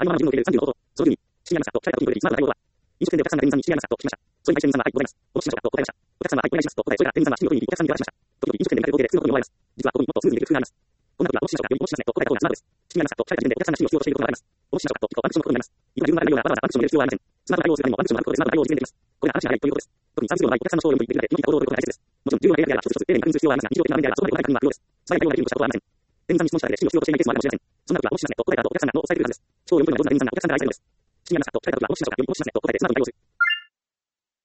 アイママの自分の受ける3秒のこと、その10に、深夜のさと、社会とによるスマートな対応は、飲食店でお客さんが店員さんに深夜のさと聞きました。それに対して店員さんは、はい、ございます。お持ちしましょうかと答えました。お客さんは、はい、お願いしますと答え、それから店員さんは七味を取りにお客さんに手渡しました。時々飲食店で見かける光景で普通のことに思われます。実はここにもっとスムーズにいく工夫があります。こんな時はお持ちしましょうか、よりお持ちしますねと答えた方がスマートです。深夜のさと、社会と時点でお客さんが七味を必要としていることがあります。お持ちしましょうかと聞くとワンクッションのことになります。いくら自分が内容がわざわざワンクッションを入れる必要はありません。スマートな対応をするためにもワンクッションのあることでスマートな対応を実現できます。これが話が早いということです。特にサービス業の場合、お客さんの商品を取りに行ってくれるので、良い行動を取ることが大切です。もちろん、重要な例外であれば一つ一つ丁寧に確認する必要はありますが、日常的な場面であればそこまで細かい確認は不要です。素早い対応ができるとしたことはありません。店員さんに質問しただけで七味を必要としていないケースもあるかもしれません。そんな時はお持ちしますねと答えた後、お客さんがノーを伝えてくるはずです。商を読み取るのが上手な店員さんがお客さんから愛されるのです。深夜のさと、社会の時はお持ちしましょうか、よりお持ちしますねと答えてスマートに対応する。